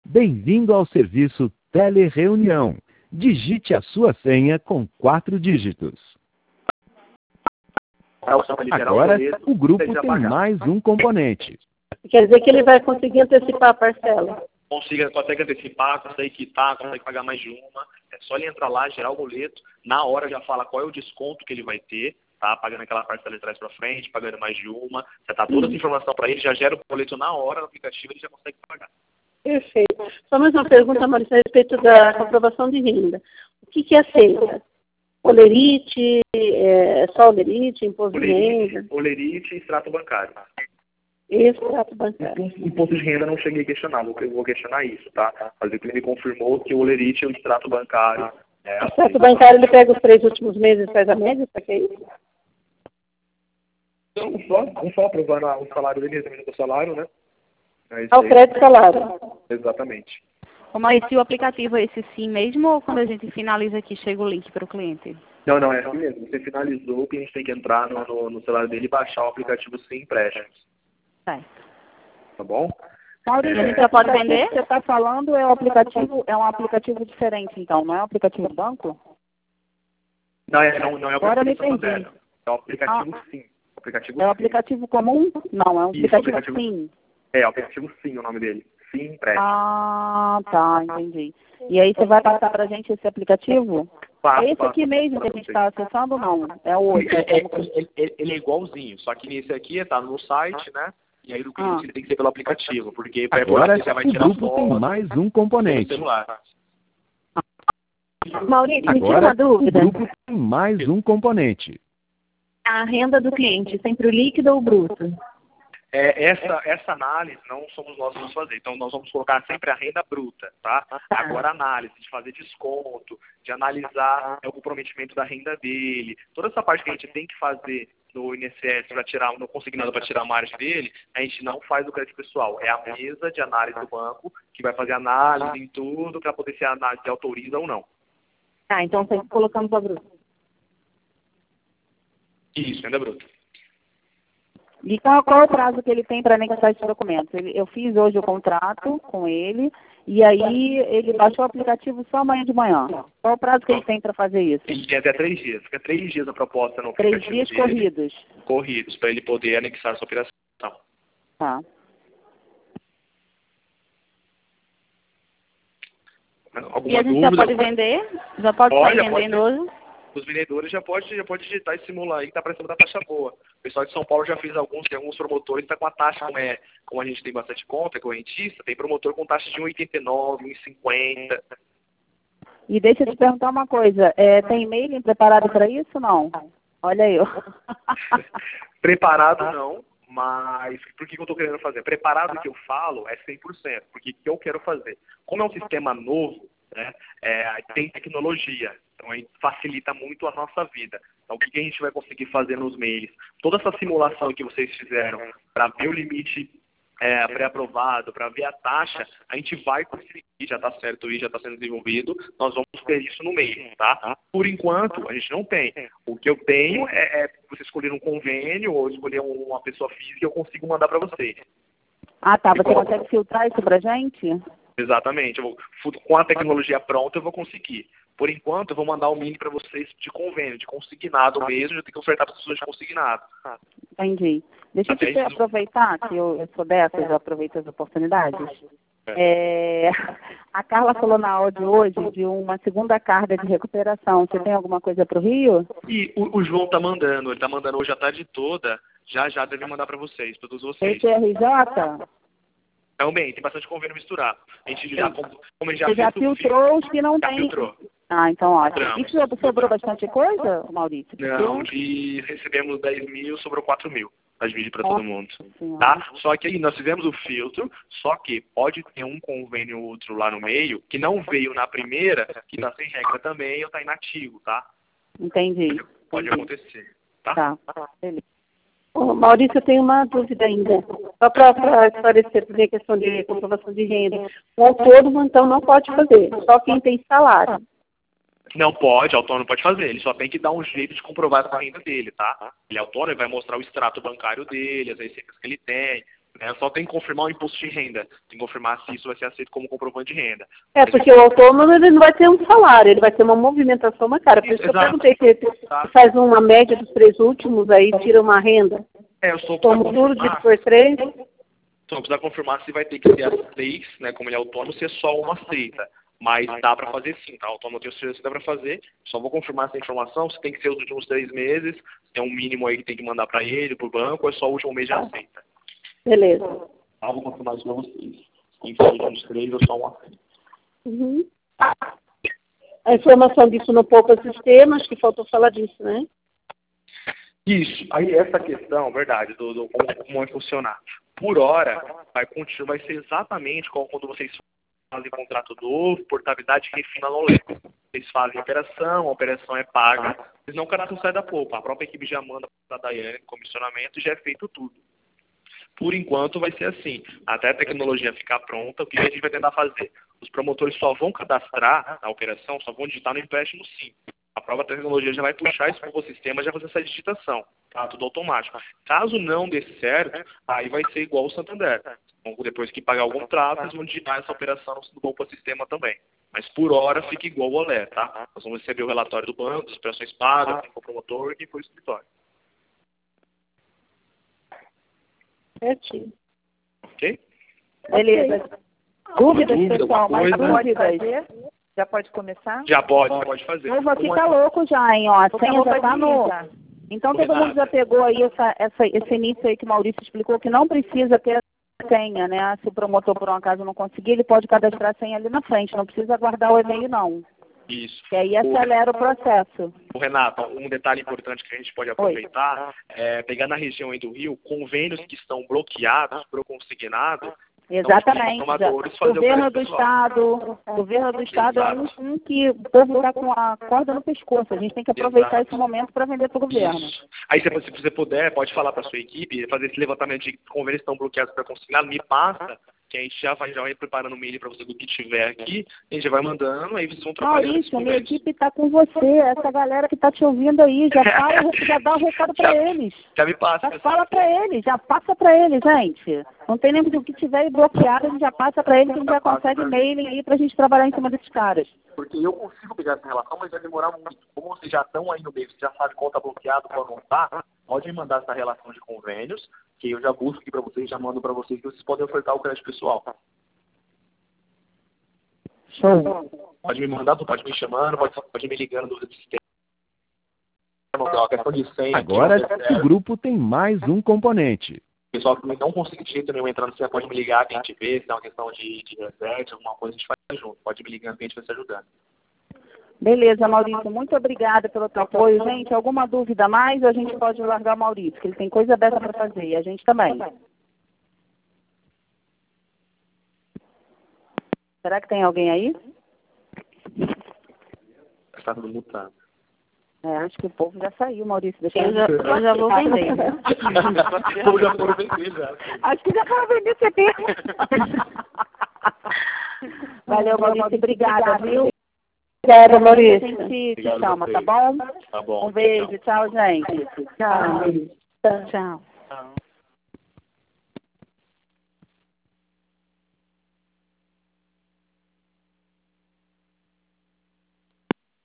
Bem-vindo ao serviço Telereunião. Digite a sua senha com 4 dígitos. Agora, o grupo tem mais um componente. Quer dizer que ele vai conseguir antecipar a parcela. Consegue antecipar, consegue quitar, consegue pagar mais de uma. É só ele entrar lá, gerar o boleto, na hora já fala qual é o desconto que ele vai ter, tá? Pagando aquela parcela de trás para frente, pagando mais de uma. Já tá toda essa informação para ele, já gera o boleto na hora no aplicativo, ele já consegue pagar. Perfeito. Só mais uma pergunta, Maurício, a respeito da comprovação de renda. O que aceita? Olerite, só olerite, imposto de renda? Olerite e extrato bancário. Extrato bancário. Imposto de renda não cheguei a questionar, eu vou questionar isso, tá? Mas ele me confirmou que o olerite e o extrato bancário... O extrato bancário, ele pega os 3 últimos meses e faz a média, só que é isso? Não só aprovando o salário dele, examinando o salário, né? O crédito salário. Exatamente. Mas se o aplicativo é esse sim mesmo ou quando a gente finaliza aqui chega o link para o cliente? Não, é assim mesmo. Você finalizou, o cliente tem que entrar no celular dele e baixar o aplicativo sem empréstimos. Certo. Tá bom? Maurício, a gente já pode vender? Você está falando é um aplicativo diferente, então, não é um aplicativo do banco? Não é o Agora me aplicativo perdi. Santander. É o aplicativo sim. É o aplicativo comum? Não, é um Isso, aplicativo sim. É o aplicativo sim, o nome dele. Sim, empréstimo. Ah, tá, entendi. E aí você vai passar pra gente esse aplicativo? É esse aqui mesmo que a gente está acessando ou não? É o outro? Ele é igualzinho, só que nesse aqui está no site, né? E aí o cliente ele tem que ser pelo aplicativo, porque Agora, você vai o tirar grupo tem foto mais um no componente. celular. Maurício, me tira Agora, uma o dúvida. grupo tem mais um componente. A renda do cliente, sempre o líquido ou o bruto? Essa análise não somos nós que vamos fazer. Então, nós vamos colocar sempre a renda bruta, tá? Agora, a análise de fazer desconto, de analisar o comprometimento da renda dele, toda essa parte que a gente tem que fazer no INSS para tirar, no consignado para tirar a margem dele, a gente não faz o crédito pessoal. É a mesa de análise do banco que vai fazer análise em tudo para poder ser a análise de autoriza ou não. Tá, então sempre colocamos a bruta. Isso, renda bruta. E qual é o prazo que ele tem para anexar esses documentos? Eu fiz hoje o contrato com ele, e aí ele baixou o aplicativo só amanhã de manhã. Qual é o prazo que ele tem para fazer isso? Ele tem até 3 dias. Fica 3 dias a proposta no 3 aplicativo dias dele. corridos. Corridos, para ele poder anexar essa operação. Tá. Alguma E a gente dúvida? já pode vender? Já pode sair vendendo hoje? Os vendedores já pode digitar e simular aí que tá parecendo da taxa boa. O pessoal de São Paulo já fez tem alguns promotores, tá com a taxa, como a gente tem bastante conta, é correntista, tem promotor com taxa de 1,89, 1,50. E deixa eu te perguntar uma coisa, tem e-mail preparado para isso ou não? Olha eu. Preparado não, mas por que eu estou querendo fazer? Preparado que eu falo é 100%, porque o que eu quero fazer? Como é um sistema novo, né, tem tecnologia, então aí facilita muito a nossa vida. Então o que a gente vai conseguir fazer nos mails? Toda essa simulação que vocês fizeram para ver o limite pré-aprovado, para ver a taxa, a gente vai conseguir, já está certo e já está sendo desenvolvido, nós vamos ter isso no meio, tá? Por enquanto, a gente não tem. O que eu tenho é você escolher um convênio ou escolher uma pessoa física e eu consigo mandar para vocês. Ah, tá. Você consegue filtrar isso pra gente? Exatamente. Com a tecnologia pronta, eu vou conseguir. Por enquanto, eu vou mandar o mini para vocês de convênio, de consignado mesmo, eu tenho que ofertar para pessoas de consignado. Entendi. Deixa eu te aproveitar, que eu sou dessas, eu aproveito as oportunidades. A Carla falou na áudio hoje de uma segunda carga de recuperação. Você tem alguma coisa para o Rio? E o João tá mandando, ele tá mandando hoje a tarde toda, já deve mandar para vocês, todos vocês. Esse é RJ? Também, tem bastante convênio misturar. A gente já, como a gente Você já filtrou os que não já tem? Filtrou. Ah, então ótimo. E sobrou bastante coisa, Maurício? Não, recebemos 10 mil, sobrou 4 mil. A dividir para todo mundo. Tá? Só que aí nós fizemos o filtro, só que pode ter um convênio ou outro lá no meio, que não veio na primeira, que está sem regra também ou está inativo, tá? Entendi. Pode acontecer, tá? Tá, beleza. Maurício, eu tenho uma dúvida ainda. Só para esclarecer também a questão de comprovação de renda. O autônomo, então, não pode fazer, só quem tem salário. Não pode, autônomo pode fazer. Ele só tem que dar um jeito de comprovar a renda dele, tá? Ele é autônomo, ele vai mostrar o extrato bancário dele, as receitas que ele tem. Né? Só tem que confirmar o imposto de renda. Tem que confirmar se isso vai ser aceito como comprovante de renda. Porque o autônomo ele não vai ter um salário, ele vai ter uma movimentação bancária. Por isso que eu perguntei se faz uma média dos 3 últimos, aí tira uma renda. Eu só Como tudo dividido por 3. Só precisa confirmar se vai ter que ser as 3, né, como ele é autônomo, se é só uma aceita. Mas dá para fazer sim, tá? O autônomo tem certeza que dá para fazer. Só vou confirmar essa informação, se tem que ser os últimos 3 meses, se tem um mínimo aí que tem que mandar para ele, para o banco, ou é só o último mês já aceita. Beleza. Vou confirmar isso para vocês. Tem que ser os últimos 3 ou só um aceita. Uhum. A informação disso no Poupa Sistema, acho que faltou falar disso, né? Isso. Aí essa questão, verdade, do como vai funcionar. Por hora, vai ser exatamente como quando vocês fazem contrato novo, portabilidade e refina no LEP. Vocês fazem a operação é paga, mas não o cadastro sai da Poupa. A própria equipe já manda para a Daiane, comissionamento, e já é feito tudo. Por enquanto vai ser assim. Até a tecnologia ficar pronta, o que a gente vai tentar fazer? Os promotores só vão cadastrar na operação, só vão digitar no empréstimo sim. A própria tecnologia já vai puxar isso para o sistema e já fazer essa digitação. Tá? Tudo automático. Caso não dê certo, aí vai ser igual o Santander. Então, depois que pagar o contrato, eles vão digitar essa operação no Poupa Sistema também. Mas por hora fica igual o Olé, tá? Nós vamos receber o relatório do banco, as operações pagas, quem foi o promotor e quem foi o escritório. Certinho. Ok? Beleza. Dúvidas, pessoal? Mais coisa? dúvidas? Já pode começar? Já pode fazer. Eu vou ficar louco já, hein? Ó, a senha já tá no... Então todo mundo já pegou aí esse início aí que o Maurício explicou, que não precisa ter senha, né? Se o promotor por um acaso não conseguir, ele pode cadastrar a senha ali na frente, não precisa guardar o e-mail não. Isso. Que aí acelera o processo. Renato, um detalhe importante que a gente pode aproveitar é pegar na região aí do Rio convênios que estão bloqueados por consignado. Exatamente. Então, Governo do Estado é um que o povo está com a corda no pescoço. A gente tem que aproveitar esse momento para vender para o governo. Isso. Aí, se você puder, pode falar para a sua equipe, fazer esse levantamento de convênios que estão bloqueados para consignado, me passa, que a gente já vai preparando o e-mail para você do que tiver aqui, a gente já vai mandando, aí vocês vão trabalhando. Maurício, minha equipe está com você, essa galera que está te ouvindo aí, já dá o recado para eles. Já me passa. Já fala para eles, já passa para eles, gente. Não tem nem o que tiver bloqueado, a gente já passa para eles, a gente já consegue e-mail aí para a gente trabalhar em cima desses caras. Porque eu consigo pegar essa relação, mas vai demorar muito. Como vocês já estão aí no meio, você já sabe qual está bloqueado, qual não está, pode me mandar essa relação de convênios, que eu já busco aqui para vocês, já mando para vocês, que vocês podem ofertar o crédito pessoal. Show. Pode me mandar, pode me chamando, pode me ligando do sistema. Questão de senha. Agora o grupo tem mais um componente. Pessoal que não consegue de jeito nenhum entrar no sistema, pode me ligar, que a gente vê, se é uma questão de reset, alguma coisa, a gente faz junto. Pode me ligando, que a gente vai se ajudando. Beleza, Maurício, muito obrigada pelo teu apoio. Gente, alguma dúvida a mais ou a gente pode largar o Maurício, que ele tem coisa dessa para fazer, e a gente também. Será que tem alguém aí? Está tudo mutado. Acho que o povo já saiu, Maurício. Deixa Eu já vou vender. Eu já foram vender já. Acho que já foram vender CP. Valeu, Maurício. Obrigada, viu? Obrigada, Maurício. A gente te chama, tá bom? Tá bom. Um beijo. Tchau, gente. Tchau. Tchau.